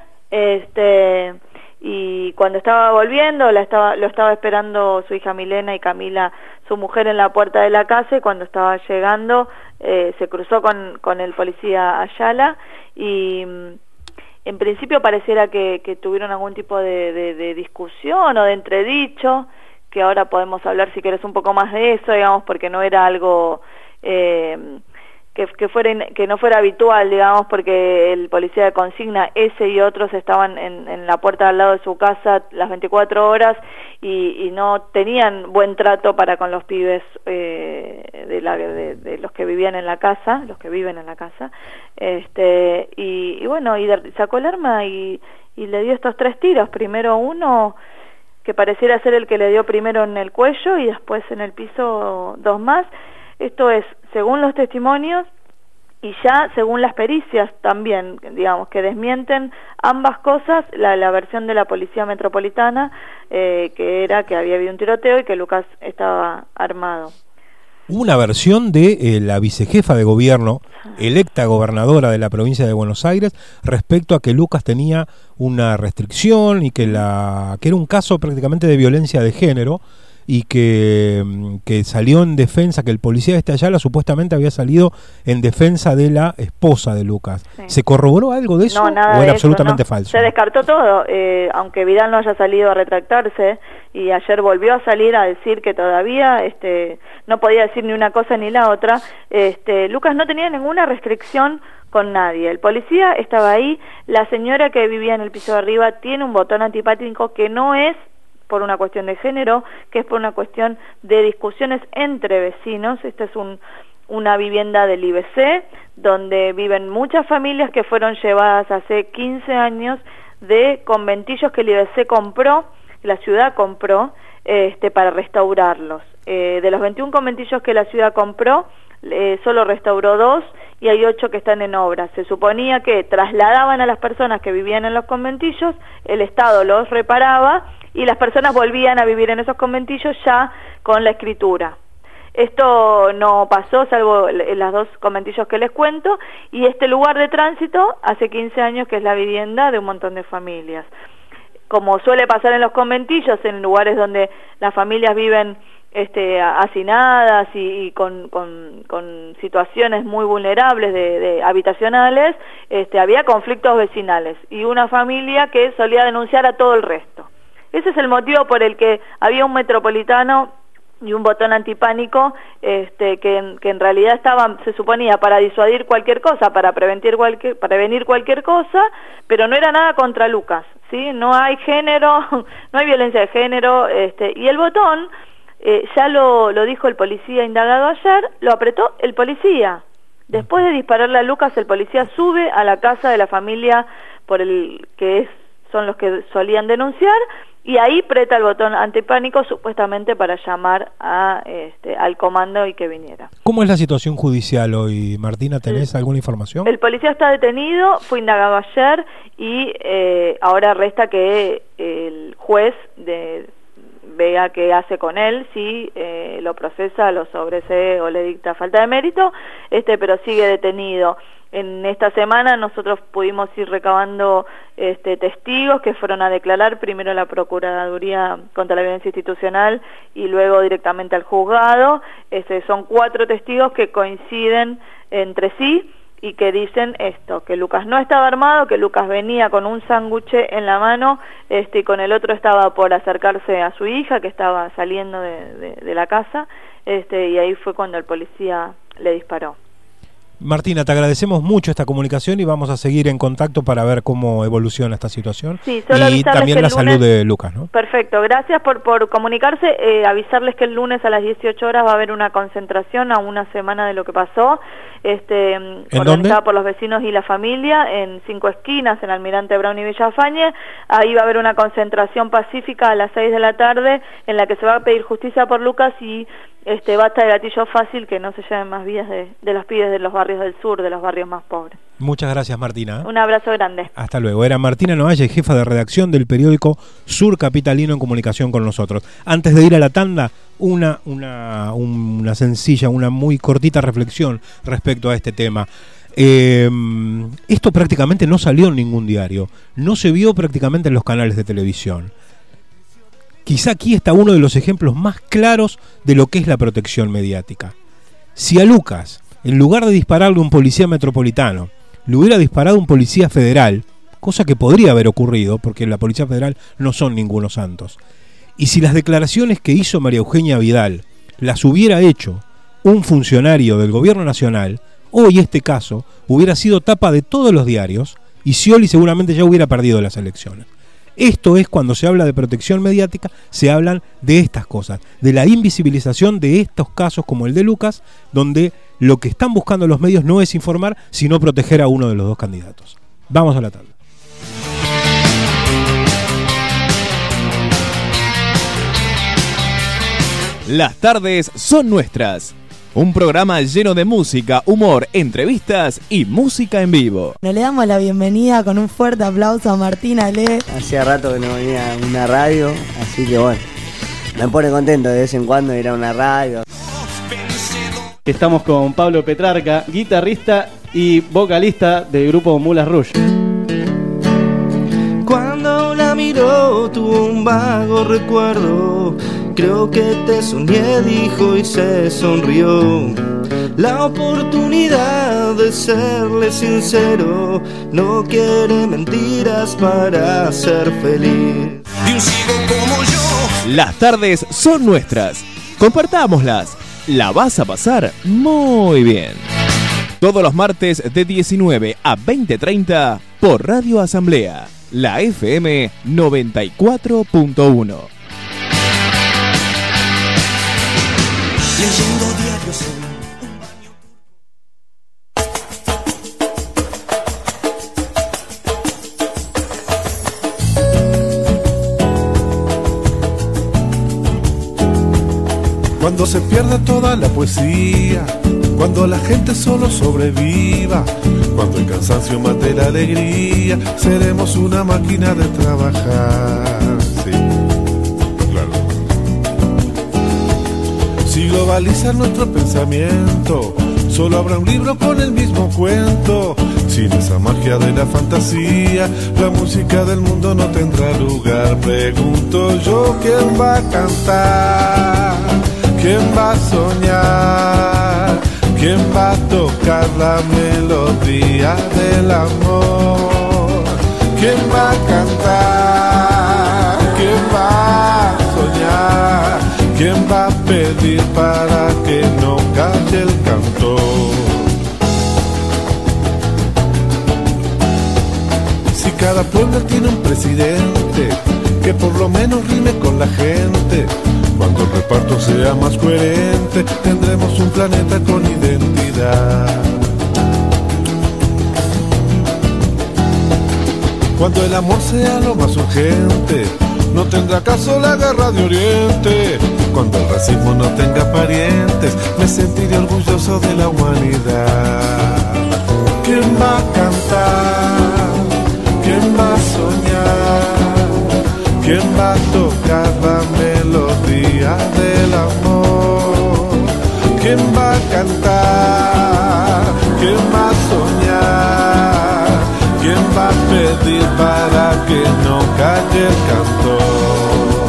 S8: y cuando estaba volviendo lo estaba esperando su hija Milena y Camila, su mujer, en la puerta de la casa, y cuando estaba llegando se cruzó con el policía Ayala y en principio pareciera que tuvieron algún tipo de discusión o de entredicho, que ahora podemos hablar si querés un poco más de eso, digamos, porque no era algo que no fuera habitual, digamos, porque el policía de consigna, ese y otros, estaban en la puerta al lado de su casa las 24 horas y no tenían buen trato para con los pibes de los que vivían en la casa, los que viven en la casa, y bueno, sacó el arma y le dio estos 3 tiros, primero uno que pareciera ser el que le dio primero en el cuello y después en el piso 2 más. Esto es según los testimonios y ya según las pericias también, digamos, que desmienten ambas cosas, la versión de la Policía Metropolitana, que era que había habido un tiroteo y que Lucas estaba armado.
S4: Hubo una versión de la vicejefa de gobierno, electa gobernadora de la provincia de Buenos Aires, respecto a que Lucas tenía una restricción y que era un caso prácticamente de violencia de género, y que salió en defensa, que el policía de Ayala supuestamente había salido en defensa de la esposa de Lucas. Sí. ¿Se corroboró algo de eso?
S8: No, nada
S4: ¿O era
S8: de
S4: absolutamente
S8: eso, no.
S4: falso?
S8: Se descartó todo, aunque Vidal no haya salido a retractarse, y ayer volvió a salir a decir que todavía no podía decir ni una cosa ni la otra. Lucas no tenía ninguna restricción con nadie. El policía estaba ahí, la señora que vivía en el piso de arriba tiene un botón antipático que no es por una cuestión de género, que es por una cuestión de discusiones entre vecinos. Esta es una vivienda del IBC, donde viven muchas familias que fueron llevadas hace 15 años de conventillos que el IBC compró, la ciudad compró, para restaurarlos. De los 21 conventillos que la ciudad compró, solo restauró 2 y hay 8 que están en obra. Se suponía que trasladaban a las personas que vivían en los conventillos, el Estado los reparaba y las personas volvían a vivir en esos conventillos ya con la escritura. Esto no pasó, salvo las 2 conventillos que les cuento, y este lugar de tránsito hace 15 años que es la vivienda de un montón de familias. Como suele pasar en los conventillos, en lugares donde las familias viven hacinadas y con situaciones muy vulnerables de habitacionales, había conflictos vecinales y una familia que solía denunciar a todo el resto. Ese es el motivo por el que había un metropolitano y un botón antipánico que en realidad estaban, se suponía, para disuadir cualquier cosa, para prevenir cualquier cosa, pero no era nada contra Lucas, ¿sí? No hay género, no hay violencia de género, y el botón, ya lo dijo el policía indagado ayer, lo apretó el policía. Después de dispararle a Lucas, el policía sube a la casa de la familia son los que solían denunciar, y ahí aprieta el botón antipánico supuestamente para llamar al comando y que viniera.
S4: ¿Cómo es la situación judicial hoy, Martina? ¿Tenés alguna información?
S8: El policía está detenido, fue indagado ayer y ahora resta que el juez vea qué hace con él, si lo procesa, lo sobresee o le dicta falta de mérito, pero sigue detenido. En esta semana nosotros pudimos ir recabando testigos que fueron a declarar primero a la Procuraduría contra la Violencia Institucional y luego directamente al juzgado. Son 4 testigos que coinciden entre sí y que dicen esto, que Lucas no estaba armado, que Lucas venía con un sándwich en la mano y con el otro estaba por acercarse a su hija que estaba saliendo de la casa, y ahí fue cuando el policía le disparó.
S4: Martina, te agradecemos mucho esta comunicación y vamos a seguir en contacto para ver cómo evoluciona esta situación.
S8: Sí, solo
S4: y también la salud de Lucas, ¿no?
S8: Perfecto, gracias por comunicarse. Avisarles que el lunes a las 18 horas va a haber una concentración a una semana de lo que pasó, organizada por los vecinos y la familia en 5 esquinas, en Almirante Brown y Villafañe. Ahí va a haber una concentración pacífica a las 6 de la tarde en la que se va a pedir justicia por Lucas y basta de gatillo fácil, que no se lleven más vidas de los pibes de los barrios del sur, de los barrios más pobres.
S4: Muchas gracias, Martina.
S8: Un abrazo grande.
S4: Hasta luego. Era Martina Novalle, jefa de redacción del periódico Sur Capitalino, en comunicación con nosotros. Antes de ir a la tanda, una sencilla, una muy cortita reflexión respecto a este tema. Esto prácticamente no salió en ningún diario, no se vio prácticamente en los canales de televisión. Quizá aquí está uno de los ejemplos más claros de lo que es la protección mediática. Si a Lucas, en lugar de dispararle a un policía metropolitano, le hubiera disparado a un policía federal, cosa que podría haber ocurrido, porque la policía federal no son ningunos santos, y si las declaraciones que hizo María Eugenia Vidal las hubiera hecho un funcionario del gobierno nacional, hoy este caso hubiera sido tapa de todos los diarios y Scioli seguramente ya hubiera perdido las elecciones. Esto es cuando se habla de protección mediática, se hablan de estas cosas, de la invisibilización de estos casos como el de Lucas, donde lo que están buscando los medios no es informar, sino proteger a uno de los dos candidatos. Vamos a la tanda.
S5: Las tardes son nuestras. Un programa lleno de música, humor, entrevistas y música en vivo.
S9: Le damos la bienvenida con un fuerte aplauso a Martina Ale.
S10: Hacía rato que no venía a una radio, así que bueno, me pone contento de vez en cuando ir a una radio.
S11: Estamos con Pablo Petrarca, guitarrista y vocalista del grupo Moulin Rouge.
S1: Cuando la miró tuvo un vago recuerdo. Creo que te soñé, dijo y se sonrió. La oportunidad de serle sincero. No quiere mentiras para ser feliz. Y un ciego como yo.
S5: Las tardes son nuestras. Compartámoslas. La vas a pasar muy bien. Todos los martes de 19 a 20:30 por Radio Asamblea, la FM 94.1.
S1: Leyendo diarios en un baño.
S6: Cuando se pierda toda la poesía, cuando la gente solo sobreviva, cuando el cansancio mate la alegría, seremos una máquina de trabajar. Sí, claro. Si globaliza nuestro pensamiento, solo habrá un libro con el mismo cuento. Sin esa magia de la fantasía, la música del mundo no tendrá lugar. Pregunto yo, ¿quién va a cantar? ¿Quién va a soñar? ¿Quién va a tocar la melodía del amor? ¿Quién va a cantar? ¿Quién va a soñar? ¿Quién va a pedir para que no calle el cantor? Si cada pueblo tiene un presidente, que por lo menos rime con la gente. Cuando el reparto sea más coherente, tendremos un planeta con identidad. Cuando el amor sea lo más urgente, no tendrá caso la guerra de Oriente. Cuando el racismo no tenga parientes, me sentiré orgulloso de la humanidad. ¿Quién va a cantar? ¿Quién va a soñar? ¿Quién va a tocar la melodía del amor? ¿Quién va a cantar? ¿Quién va a soñar? ¿Quién va a pedir para que no calle el cantor?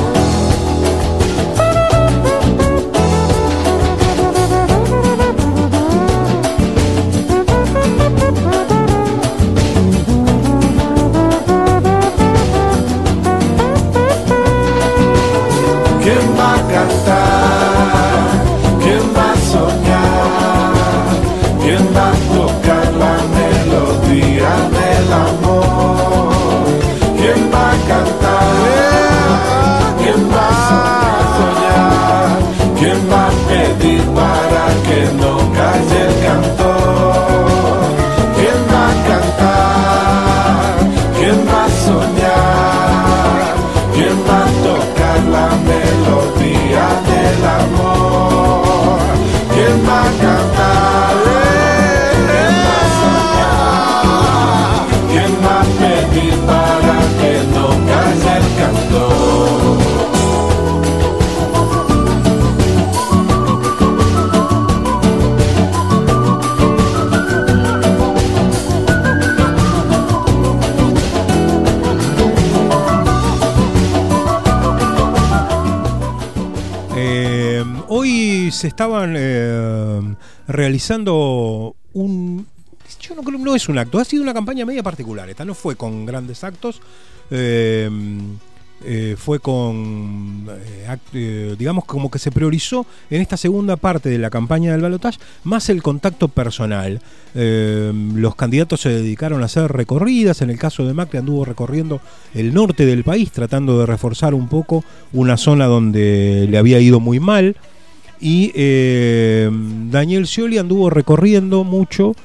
S6: ¿Quién va a cantar? ¿Quién va a soñar? ¿Quién va a tocar la melodía del amor? ¿Quién va a cantar? ¿Quién va a soñar? ¿Quién va a pedir para que no calle el cantor? ¿Quién va a cantar? ¿Quién va a soñar? ¿Quién va a tocar la melodía del amor? ¿Quién va a cantar? ¿Quién va a soñar? ¿Quién va a pedir para que no calle el cantor?
S4: Hoy se estaban realizando un... Yo no creo, no es un acto, ha sido una campaña media particular. Esta no fue con grandes actos. fue digamos, como que se priorizó en esta segunda parte de la campaña del balotaje más el contacto personal. Los candidatos se dedicaron a hacer recorridas. En el caso de Macri anduvo recorriendo el norte del país tratando de reforzar un poco una zona donde le había ido muy mal, y Daniel Scioli anduvo recorriendo mucho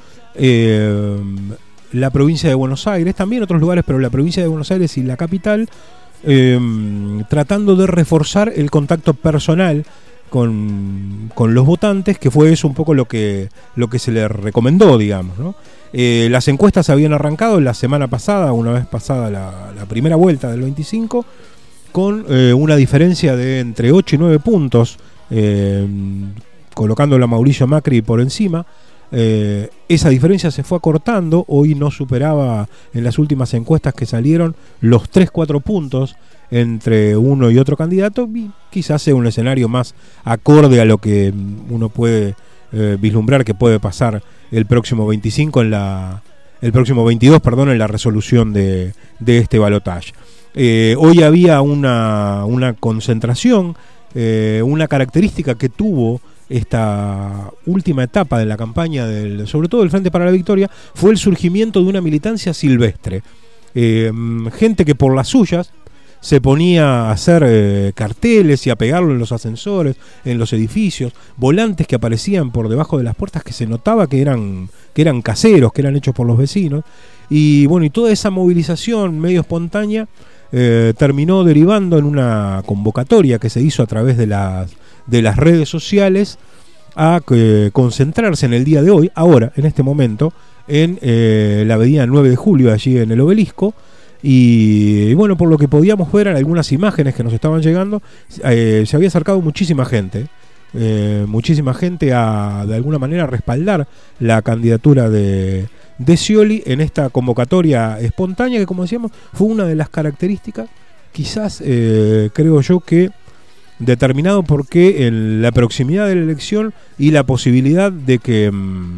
S4: la provincia de Buenos Aires, también otros lugares, pero la provincia de Buenos Aires y la capital, tratando de reforzar el contacto personal con los votantes, que fue eso un poco lo que se le recomendó, digamos, ¿no? Las encuestas habían arrancado la semana pasada, una vez pasada la primera vuelta del 25, con una diferencia de entre 8 y 9 puntos, colocándolo a Mauricio Macri por encima. Esa diferencia se fue acortando. Hoy no superaba en las últimas encuestas que salieron los 3-4 puntos entre uno y otro candidato, y quizás sea un escenario más acorde a lo que uno puede vislumbrar que puede pasar el próximo 25 el próximo 22, perdón, en la resolución de este balotaje. Hoy había una concentración, una característica que tuvo esta última etapa de la campaña sobre todo del Frente para la Victoria, fue el surgimiento de una militancia silvestre. Gente que por las suyas se ponía a hacer carteles y a pegarlo en los ascensores, en los edificios, volantes que aparecían por debajo de las puertas que se notaba que eran caseros, que eran hechos por los vecinos. Y bueno, y toda esa movilización medio espontánea terminó derivando en una convocatoria que se hizo a través de las redes sociales a concentrarse en el día de hoy, ahora, en este momento, en la avenida 9 de Julio, allí en el Obelisco. Y bueno, por lo que podíamos ver en algunas imágenes que nos estaban llegando, se había acercado muchísima gente a, de alguna manera, respaldar la candidatura de Scioli en esta convocatoria espontánea, que, como decíamos, fue una de las características, quizás creo yo que determinado porque en la proximidad de la elección y la posibilidad de que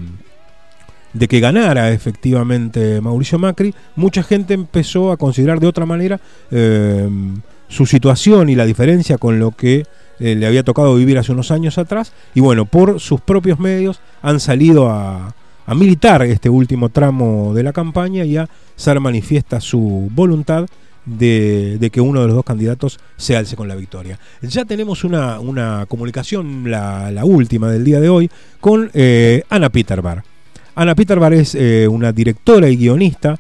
S4: ganara efectivamente Mauricio Macri, mucha gente empezó a considerar de otra manera su situación y la diferencia con lo que le había tocado vivir hace unos años atrás, y bueno, por sus propios medios han salido a militar este último tramo de la campaña y a hacer manifiesta su voluntad de que uno de los dos candidatos se alce con la victoria. Ya tenemos una comunicación, la última del día de hoy, con Ana Peterbar. Ana Peterbar es una directora y guionista.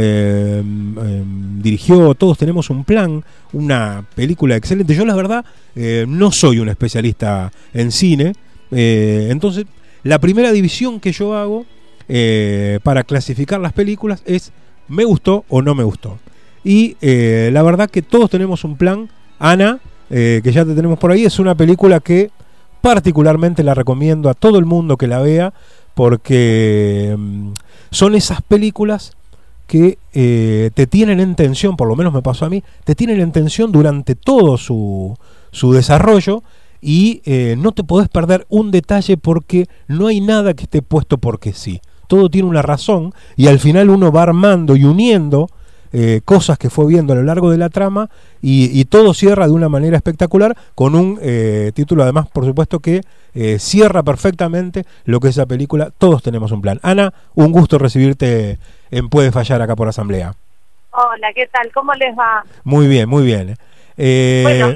S4: Dirigió Todos tenemos un plan, una película excelente. Yo, la verdad, no soy un especialista en cine, entonces la primera división que yo hago para clasificar las películas es me gustó o no me gustó. Y la verdad que Todos tenemos un plan, Ana, que ya te tenemos por ahí, es una película que particularmente la recomiendo a todo el mundo que la vea, porque son esas películas que te tienen en tensión, por lo menos me pasó a mí, te tienen en tensión durante todo su desarrollo, y no te podés perder un detalle, porque no hay nada que esté puesto porque sí. Todo tiene una razón, y al final uno va armando y uniendo cosas que fue viendo a lo largo de la trama, y todo cierra de una manera espectacular, con un título además, por supuesto, que cierra perfectamente lo que es esa película. Todos tenemos un plan. Ana, un gusto recibirte en Puede Fallar acá por Asamblea.
S12: Hola, ¿qué tal? ¿Cómo les va?
S4: Muy bien, muy bien.
S12: Bueno,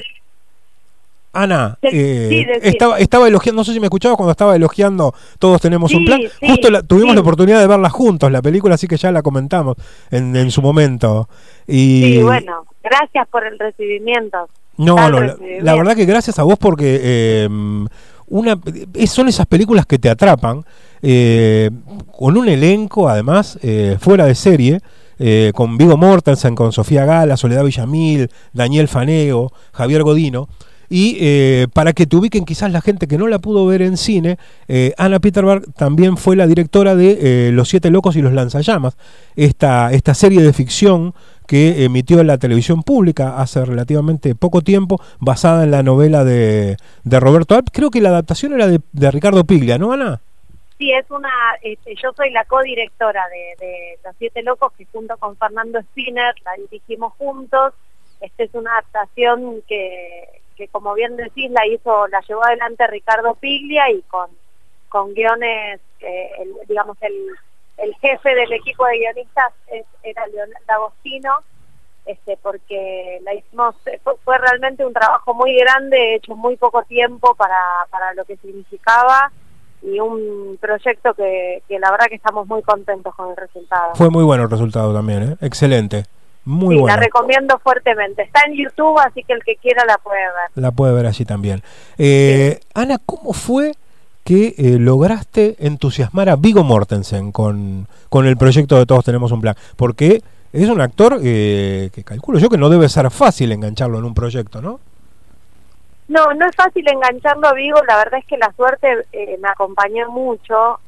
S4: Ana, estaba elogiando, no sé si me escuchabas cuando estaba elogiando Todos tenemos un plan. Justo tuvimos la oportunidad de verla juntos, la película, así que ya la comentamos en su momento.
S12: Sí, bueno, gracias por el recibimiento.
S4: La verdad que gracias a vos, porque son esas películas que te atrapan, con un elenco además fuera de serie, con Viggo Mortensen, con Sofía Gala, Soledad Villamil, Daniel Fanego, Javier Godino. Y para que te ubiquen quizás la gente que no la pudo ver en cine, Ana Peterbar también fue la directora de Los Siete Locos y los Lanzallamas, esta serie de ficción que emitió en la televisión pública hace relativamente poco tiempo, basada en la novela de Roberto Alp. Creo que la adaptación era de Ricardo Piglia, ¿no, Ana?
S12: Sí, yo soy la codirectora de Los Siete Locos, que junto con Fernando Spinner la dirigimos juntos. es una adaptación que como bien decís la llevó adelante Ricardo Piglia, y con guiones, digamos el jefe del equipo de guionistas era Leonardo Agostino, porque la hicimos, fue realmente un trabajo muy grande, hecho en muy poco tiempo para lo que significaba, y un proyecto que la verdad que estamos muy contentos con el resultado.
S4: Fue muy bueno el resultado también, ¿eh? Excelente. Muy
S12: sí,
S4: bueno.
S12: La recomiendo fuertemente. Está en YouTube, así que el que quiera la puede ver.
S4: La puede ver allí también. Ana, ¿cómo fue que lograste entusiasmar a Viggo Mortensen con el proyecto de Todos Tenemos un Plan? Porque es un actor que calculo yo que no debe ser fácil engancharlo en un proyecto, ¿no?
S12: No es fácil engancharlo a Viggo. La verdad es que la suerte me acompañó mucho,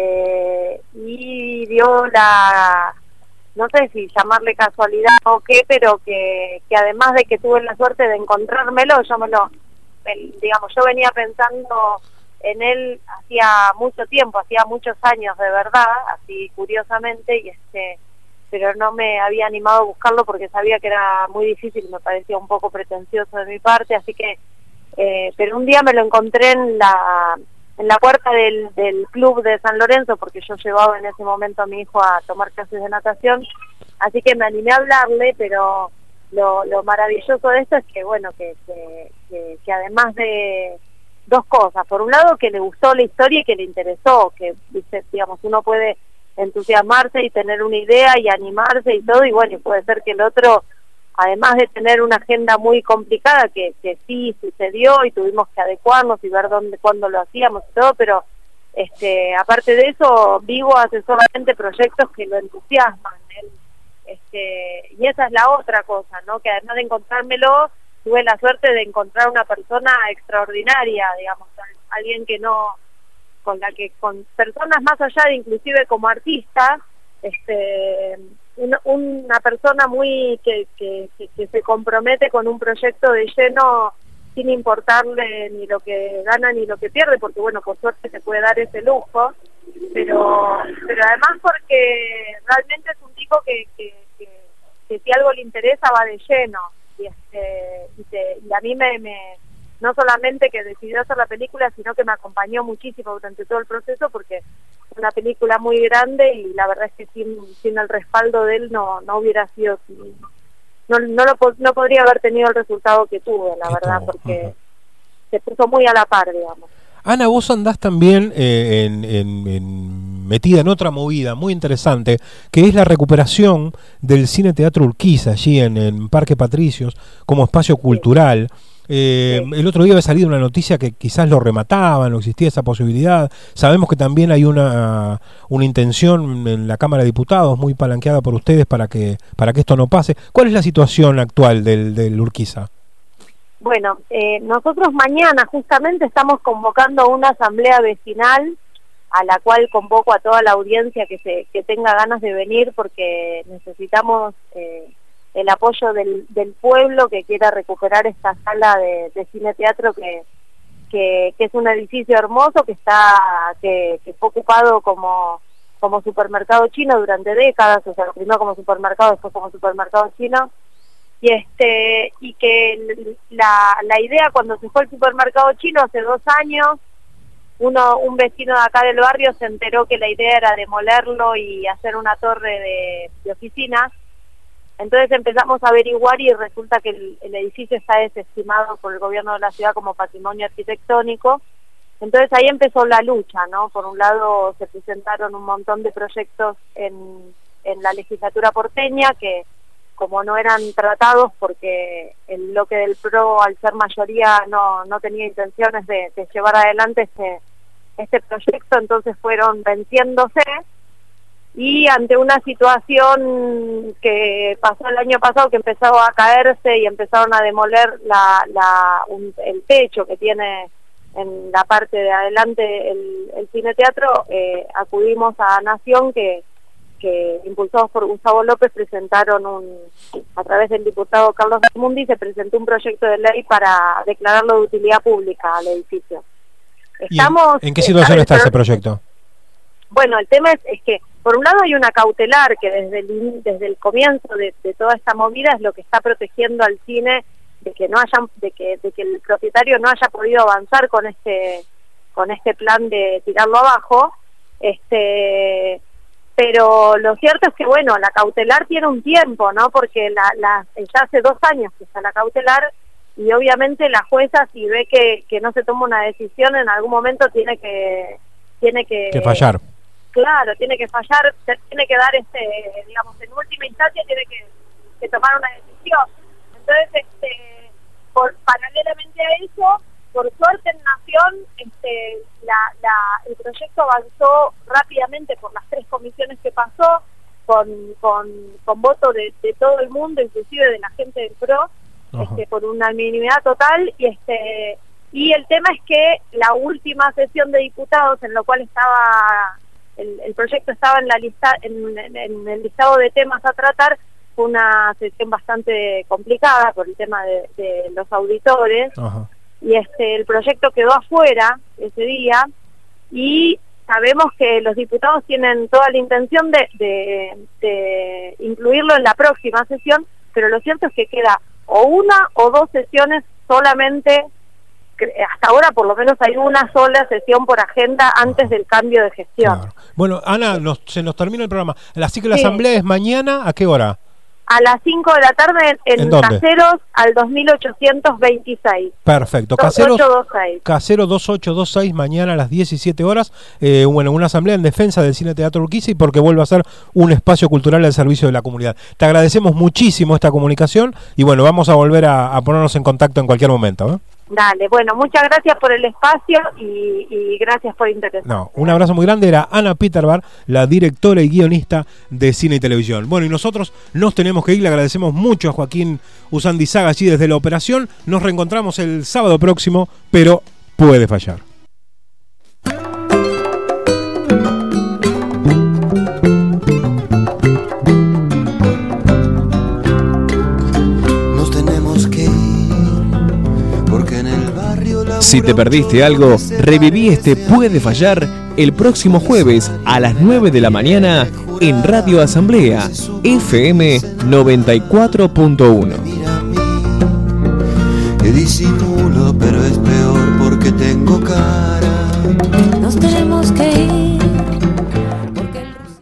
S12: y dio no sé si llamarle casualidad o qué, pero que además de que tuve la suerte de encontrármelo, yo venía pensando en él hacía mucho tiempo, hacía muchos años de verdad, así curiosamente, pero no me había animado a buscarlo porque sabía que era muy difícil y me parecía un poco pretencioso de mi parte, así que pero un día me lo encontré en la puerta del club de San Lorenzo, porque yo llevaba en ese momento a mi hijo a tomar clases de natación, así que me animé a hablarle, pero lo maravilloso de esto es que bueno, que además de dos cosas, por un lado que le gustó la historia y que le interesó, que digamos uno puede entusiasmarse y tener una idea y animarse y todo, y bueno, y puede ser que el otro, además de tener una agenda muy complicada, que sí sucedió y tuvimos que adecuarnos y ver cuándo lo hacíamos y todo, pero aparte de eso, Viggo hace solamente proyectos que lo entusiasman. Y esa es la otra cosa, ¿no? Que además de encontrármelo, tuve la suerte de encontrar una persona extraordinaria, digamos, alguien que con personas más allá de inclusive como artista, una persona muy que se compromete con un proyecto de lleno sin importarle ni lo que gana ni lo que pierde, porque bueno, por suerte se puede dar ese lujo, pero además porque realmente es un tipo que si algo le interesa va de lleno, y a mí no solamente que decidió hacer la película, sino que me acompañó muchísimo durante todo el proceso, porque es una película muy grande y la verdad es que sin el respaldo de él no hubiera sido, no podría haber tenido el resultado que tuve, la verdad, porque se puso muy a la par, digamos.
S4: Ana, vos andás también metida en otra movida muy interesante, que es la recuperación del Cine Teatro Urquiza, allí en Parque Patricios, como espacio cultural. El otro día había salido una noticia que quizás lo remataban, no existía esa posibilidad. Sabemos que también hay una intención en la Cámara de Diputados muy palanqueada por ustedes para que esto no pase. ¿Cuál es la situación actual del Urquiza?
S12: Bueno, nosotros mañana justamente estamos convocando una asamblea vecinal a la cual convoco a toda la audiencia que tenga ganas de venir, porque necesitamos el apoyo del pueblo que quiera recuperar esta sala de cine teatro que es un edificio hermoso que fue ocupado como supermercado chino durante décadas, o sea, primero como supermercado, después como supermercado chino. Y que la idea cuando se fue el supermercado chino hace 2 años, un vecino de acá del barrio se enteró que la idea era demolerlo y hacer una torre de oficinas. Entonces empezamos a averiguar y resulta que el edificio está desestimado por el gobierno de la ciudad como patrimonio arquitectónico. Entonces ahí empezó la lucha, ¿no? Por un lado se presentaron un montón de proyectos en la legislatura porteña que, como no eran tratados porque el bloque del PRO, al ser mayoría, no tenía intenciones de llevar adelante este proyecto, entonces fueron venciéndose, y ante una situación que pasó el año pasado, que empezó a caerse y empezaron a demoler el techo que tiene en la parte de adelante el cine teatro, acudimos a Nación, que impulsados por Gustavo López presentaron a través del diputado Carlos Mundi, se presentó un proyecto de ley para declararlo de utilidad pública al edificio.
S4: ¿En qué situación está ese proyecto?
S12: Bueno, el tema es que por un lado hay una cautelar que desde el comienzo de toda esta movida es lo que está protegiendo al cine de que el propietario no haya podido avanzar con este plan de tirarlo abajo. Pero lo cierto es que, bueno, la cautelar tiene un tiempo, ¿no? Porque ya hace 2 años que está la cautelar, y obviamente la jueza, si ve que no se toma una decisión, en algún momento tiene que
S4: fallar.
S12: Claro, tiene que fallar, tiene que dar digamos, en última instancia tiene que tomar una decisión. Entonces, paralelamente a eso, por suerte en Nación, el proyecto avanzó rápidamente por las 3 comisiones que pasó, con voto de todo el mundo, inclusive de la gente del PRO, por unanimidad total, y el tema es que la última sesión de diputados, en lo cual estaba el proyecto estaba en la lista, en el listado de temas a tratar, fue una sesión bastante complicada por el tema de los auditores. Ajá. Y el proyecto quedó afuera ese día, y sabemos que los diputados tienen toda la intención de incluirlo en la próxima sesión, pero lo cierto es que queda o 1 o 2 sesiones solamente. Hasta ahora por lo menos hay una sola sesión por agenda antes del cambio de gestión. Claro.
S4: Bueno, Ana, se nos termina el programa. Así que la asamblea es mañana, ¿a qué hora?
S12: A las 5 de la tarde en Caseros al 2826.
S4: Perfecto. Caseros 2826, mañana a las 17 horas. Bueno, una asamblea en defensa del Cine Teatro Urquiza y porque vuelve a ser un espacio cultural al servicio de la comunidad. Te agradecemos muchísimo esta comunicación y bueno, vamos a volver a ponernos en contacto en cualquier momento, ¿eh?
S12: Dale, bueno, muchas gracias por el espacio y gracias por interesarse.
S4: Un abrazo muy grande. Era Ana Peterbar, la directora y guionista de Cine y Televisión. Bueno, y nosotros nos tenemos que ir. Le agradecemos mucho a Joaquín Usandizaga allí desde la operación. Nos reencontramos el sábado próximo, pero puede fallar.
S5: Si te perdiste algo, reviví Puede Fallar el próximo jueves a las 9 de la mañana en Radio Asamblea, FM 94.1.
S1: Que disimulo, pero espero.